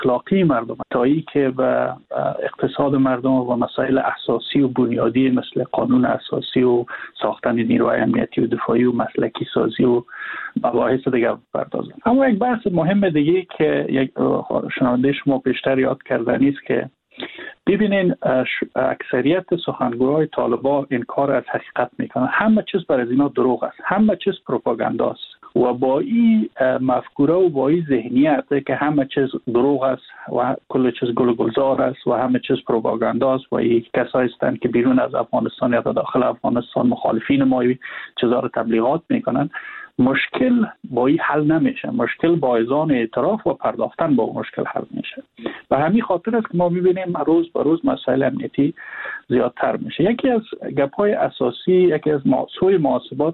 اخلاقی مردم تایی که به اقتصاد مردم و مسائل اساسی و بنیادی مثل قانون اساسی و ساختن نیروهای امنیتی و دفاعی و مسلکی سازی و مباحث دیگر بپردازن. اما یک بحث مهم دیگه که یک شنونده شما پیشتر یاد کردنی است که ببینین اکثریت سخنگوهای طالبان این کار از حقیقت میکنن. همه چیز برای اینا دروغ است، همه چیز پروپاگاندا است و با این مفکوره و با این ذهنیت که همه چیز دروغ است و کل چیز گلزار است و همه چیز پروپاگاندا است و این کسایی هستند که بیرون از افغانستان یا داخل افغانستان مخالفین ما چیزا رو تبلیغات میکنن، مشکل با این حل نمیشه. مشکل با ایزان اعتراف و پرداختن با مشکل حل میشه. به همین خاطر است که ما میبینیم روز به روز مسائل امنیتی زیادتر میشه. یکی از گپ‌های اساسی، یکی از سوی محاسبات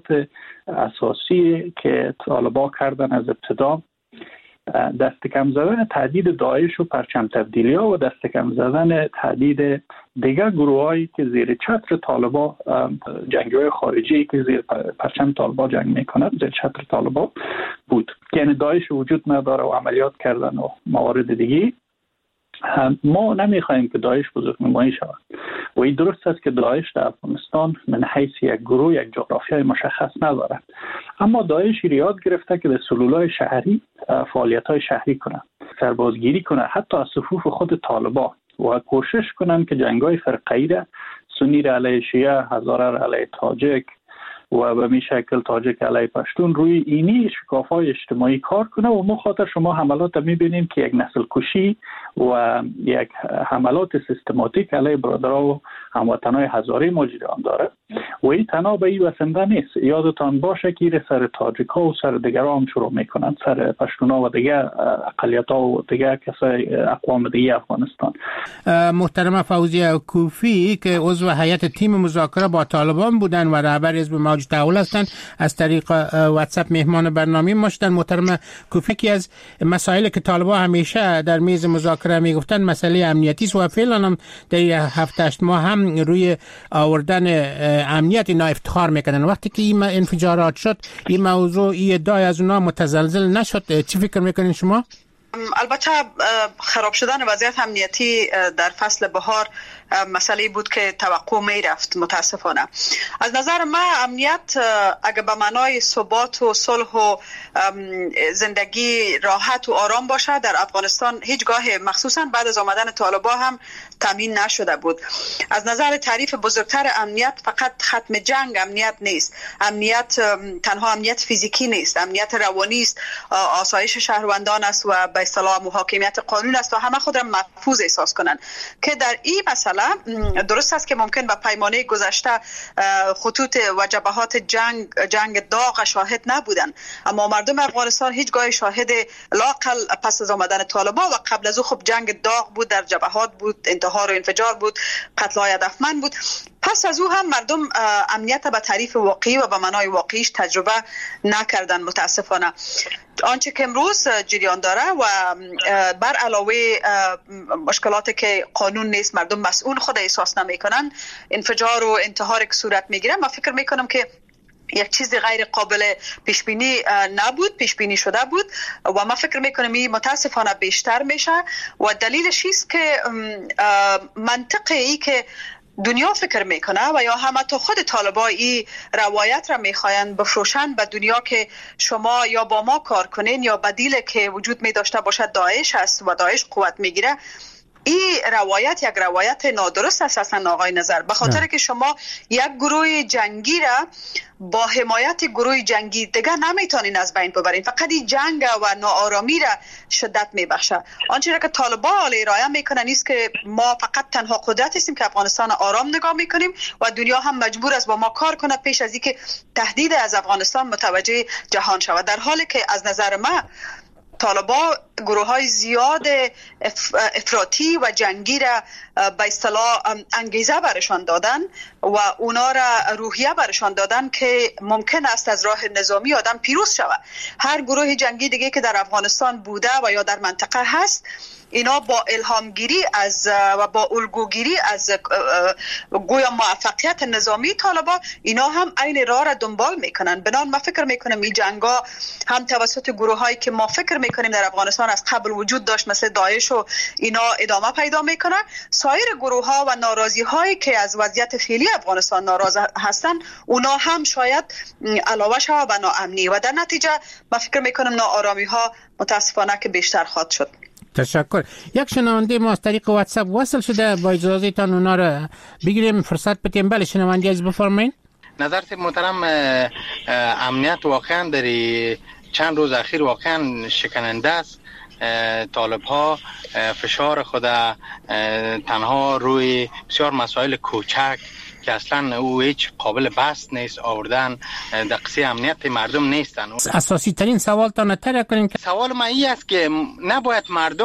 اساسی که طالبان کردن از ابتدا، دست کم زدن تهدید داعش و پرچم تبدیلی‌ها و دست کم زدن تهدید دیگر گروهایی که زیر چتر طالبان، جنگجوی خارجی که زیر پرچم طالبان جنگ میکنند، زیر چتر طالبان بود. یعنی داعش وجود نداره و عملیات کردن و موارد دیگه. ما نمیخوایم که داعش بزرگنمایی شود و این درست است که داعش در افغانستان من حیث یک گروه، یک جغرافیای مشخص ندارد، اما داعش یاد گرفته که در سلولای شهری فعالیت‌های شهری کنه، سربازگیری کنه، حتی از صفوف خود طالبان، و کوشش کنن که جنگ‌های فرقه‌ای را، سنی را علیه شیعه، هزاره را علیه تاجک و به می شکل تاجک علیه پشتون روی اینی شکاف‌های اجتماعی کار کنه و مخاطر شما حملات می‌بینیم که یک نسل کشی و یک حملات سیستماتیک علیه برادرها و هموطنای هزاره ما جریان داره و این تنها به این وسنده نیست. یادتان باشه که سر تاجک‌ها و سر دیگران هم شروع میکنن، سر پشتون‌ها و دیگر اقلیت‌ها و دیگر کسای اقوام دیگه افغانستان. محترم فوزیه کوفی که عضو هیئت تیم مذاکره با طالبان بودن و رهبر حزب موج تحول هستند، از طریق واتساپ مهمان برنامه ما شدن. محترم کوفی، که از مسائلی که طالبان همیشه در میز مذاکره میگفتن مسئله امنیتی است و فعلا هم در 7-8 ماه هم روی آوردن امنیت اینا افتخار میکنن. وقتی که این انفجارات شد، این موضوع، این ادعای از اونا متزلزل نشد. چی فکر میکنین شما؟ البته خراب شدن وضعیت امنیتی در فصل بهار مسئله بود که توقع می رفت. متاسفانه از نظر من امنیت اگر به معنای ثبات و صلح و زندگی راحت و آرام باشه در افغانستان هیچگاه، مخصوصا بعد از آمدن طالبان، هم تامین نشده بود. از نظر تعریف بزرگتر امنیت فقط ختم جنگ امنیت نیست. امنیت تنها امنیت فیزیکی نیست، امنیت روانی است، آسایش شهروندان است و به اصطلاح محاکمیت قانون است و همه خود را محفوظ احساس کنند. که در این مسئله درست است که ممکن به پیمانه گذشته خطوط و جبهات جنگ داغ شاهد نبودند، اما مردم افغانستان هیچگاه شاهد لااقل پس از آمدن طالبان و قبل از او خب جنگ داغ بود، در جبهات بود، انتحار و انفجار بود، قتل‌های هدفمند بود. پس از او هم مردم امنیت به تعریف واقعی و به معنای واقعیش تجربه نکردن. متاسفانه آنچه که امروز جریان داره و بر علاوه مشکلاتی که قانون نیست، مردم مسئول خود احساس نمیکنن، انفجار و انتحار که صورت میگیره، من فکر میکنم که یک چیز غیر قابل پیش بینی نبود، پیش بینی شده بود و من فکر میکنم این متاسفانه بیشتر میشه و دلیلش است که منطقی که دنیا فکر میکنه و یا هم تا خود طالبان این روایت را میخواین بفروشن به دنیا که شما یا با ما کار کنین یا بدیل که وجود می داشته باشد داعش است و داعش قوت میگیره. این روایت یک روایت نادرست است اصلا آقای نظر، به خاطر که شما یک گروه جنگی را با حمایت گروه جنگی دیگر نمیتونین از بین ببرین. فقط این جنگ و ناآرامی را شدت میبخشه. آنچه که طالبان ارائه میکنن نیست که ما فقط تنها قدرت هستیم که افغانستان آرام نگاه میکنیم و دنیا هم مجبور است با ما کار کنه پیش از اینکه تهدید از افغانستان متوجه جهان شود، در حالی که از نظر من طالبان گروه‌های زیاد افراطی و جنگی را به اصطلاح انگیزه برشان دادن و اونا را روحیه برشان دادن که ممکن است از راه نظامی آدم پیروز شود. هر گروه جنگی دیگه که در افغانستان بوده و یا در منطقه هست اینا با الهامگیری از و با الگوگیری از گویا موفقیت نظامی طالبان اینا هم عین راه را دنبال میکنن. بنابراین ما فکر میکنم این جنگا هم توسط گروه هایی که ما فکر میکنیم در افغانستان از قبل وجود داشت مثل داعش و اینا ادامه پیدا میکنه. سایر گروه ها و ناراضی هایی که از وضعیت فعلی افغانستان ناراضی هستن اونا هم شاید علاوه شود به ناامنی و در نتیجه ما فکر میکنم ناآرامی ها متاسفانه که بیشتر خواهد شد. تشکر. یک شنونده ما از طریق واتساپ وصل شده، با اجازهتان اونا را بگیریم فرصت بدیم. بله شنونده از بفرمایید. نظر محترم، امنیت واقعا در چند روز اخیر واقعا شکننده است. طالب ها فشار خود تنها روی بسیار مسائل کوچک که اصلا او هیچ قابل بحث نیست آوردن دقیقه امنیت مردم نیستن. اساسی ترین سوال تا نتر کنیم که سوال من این است که نباید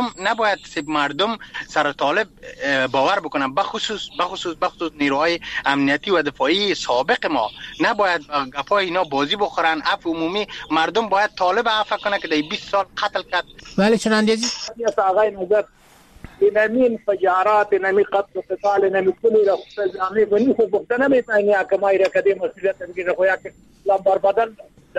مردم سر طالب باور بکنن، بخصوص نیروهای امنیتی و دفاعی سابق ما نباید گپای اینا بازی بخورن. عفو عمومی مردم باید طالب عفو کنه که در 20 سال قتل کرد. بله چنان عزیز آقای نظر اینمی انفجارات، اینمی قتل و قتال، اینمی کلی را خصوصی بنی خود بخته نمیتونی اکمایی را کدی مسئولیت بگیره خویا که لامبار بدن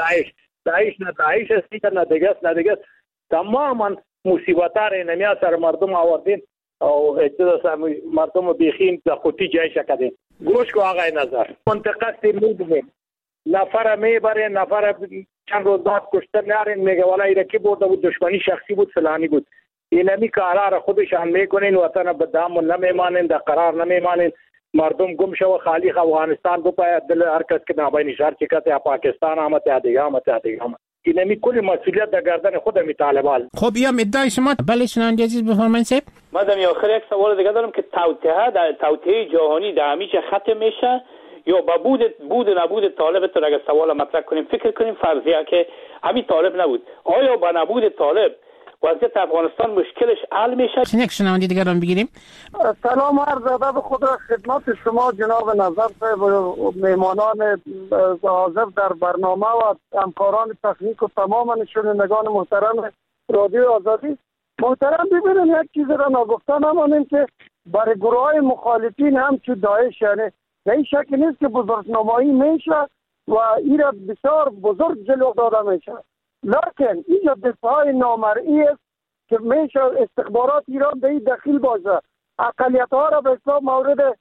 داعش هستی که ندگست تماما مصیبتار اینمی سر مردم آوردین او اجازه مردم بیخین در خودی جایش کدین. گوش کو آقای نظر منطقه سیمود نفر میبره، نفر چند روز بعد کشته نارین میگه والا ایرکی برده بود، دشمنی شخصی بود، فلانی بود. اینمی کارا را خودشان میکنین، وطن به دام نمیمانین، در قرار نمیمانین، مردم گم شو خالی افغانستان کو پای دل هر کس که نابای نشار چکت یا پاکستان آمد یا دیگه اینمی کلی مسئولیت در گردن خود می طالبان. خب یا ادعای شما. بله شنونده عزیز بفرمایید صاحب. من در آخر یک سوال دیگه دارم که توطئه جهانی در همیشه ختم میشه یا با بود نبود طالب تو اگر سوال مطرح کنیم فکر کنیم فرضیه که همین طالب نبود، آیا با نبود طالب وضعیت افغانستان مشکلش حل میشه؟ یک شنونده دیگر هم بگیریم. سلام عرض ادب خود را خدمت شما جناب نظر صاحب و مهمانان حاضر در برنامه و همکاران تکنیک و تمام شنوندگان محترم رادیو آزادی. محترم ببینید یک چیز را نگفته نمانیم که برای گروه های مخالفین هم چون داعش یعنی به این شکل نیست که بزرگنمایی میشه و این را بسیار بزرگ جلو داده میشه، لکن اینجا دفاع نامرئی است که میشه استخبارات ایران به این دخیل باشه، اقلیت ها را به اسلام مورد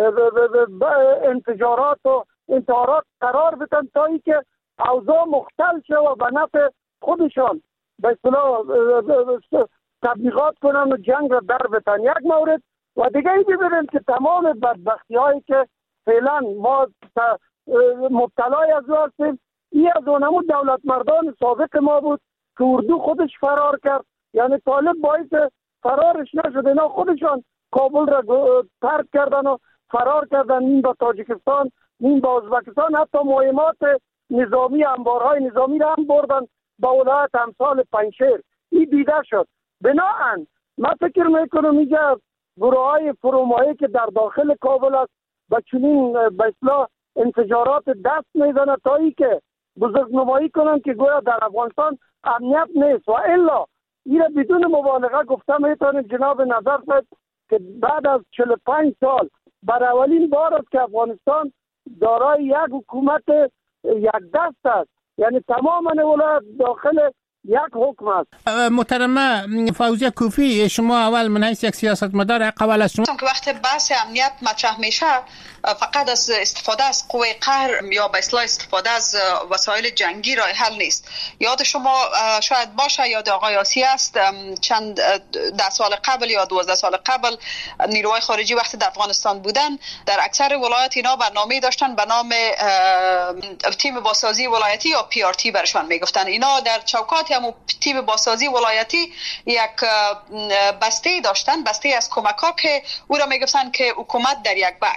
انفجارات و انتحارات قرار بدن تا ای که اوضاع مختل شه و به نفع خودشان به اصطلاح تبلیغات کنن و جنگ را در بتن. یک مورد و دیگه ای ببینیم که تمام بدبختی هایی که فعلا ما مبتلای از او هستیم این از اونمو دولت مردان سابق ما بود که اردو خودش فرار کرد، یعنی طالب باعث فرارش نشد، اینا خودشان کابل را ترک کردن و فرار کردن، نیم به تاجیکستان نیم به ازبکستان، حتی مهمات نظامی انبارهای نظامی را هم بردن به ولایت امثال پنجشیر. این دیده شد. بناهن من فکر میکنم اینجا گروه های فرومایه که در داخل کابل است و چنین به اصطلاح انفجارات دست میزنه تا ای که بزرگ نمایی کنن که گویا در افغانستان امنیت نیست و الا این بدون مبالغه گفته میتونیم جناب نظر صاحب که بعد از 45 سال بر اولین بار است که افغانستان دارای یک حکومت یک دست است، یعنی تمام ولایت داخل یک حکم است. محترمه فوزیه کوفی، شما اول من حیث یک سیاستمدار قبل از شما که وقت بحث امنیت مطرح میشه فقط از استفاده از قوه قهر یا به اصطلاح استفاده از وسایل جنگی راه حل نیست. یاد شما شاید باشه، یاد آقای آسی است، چند 10 سال قبل یا 12 سال قبل نیروهای خارجی وقتی در افغانستان بودن در اکثر ولایات اینا برنامه داشتن به نام تیم بازسازی ولایتی یا PRT برشان میگفتن. اینا در چوکات هم تیم بازسازی ولایتی یک بسته داشتن، بسته از کمک‌ها که او را میگفتن که حکومت در یک بکس.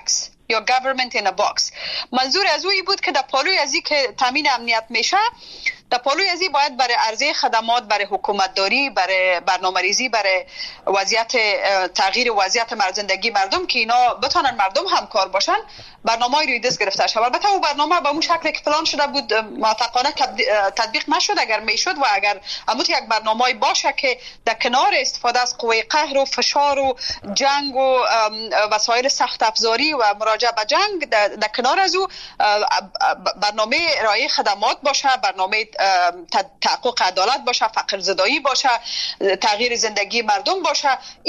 یا government in a box. منظور از اوی بود که در پالوی ازی که تامین امنیت میشه، در پالوی ازی باید برای عرضه خدمات، برای حکومتداری، برای برنامه‌ریزی، برای تغییر وضعیت زندگی مردم که اینا بتونن مردم همکار باشن، برنامه‌ای روی دست گرفته شد. البته اون برنامه به اون شکلی که پلان شده بود موفقانه تطبیق نشد. اگر میشد و اگر همون یک برنامه‌ای باشه که در کنار استفاده از قوه قهر و فشار و جنگ و وسایل سخت افزاری و مراجعه به جنگ، در کنار از او برنامه ارائه خدمات باشه، برنامه تحقق عدالت باشه، فقر زدایی باشه، تغییر زندگی مردم باشه.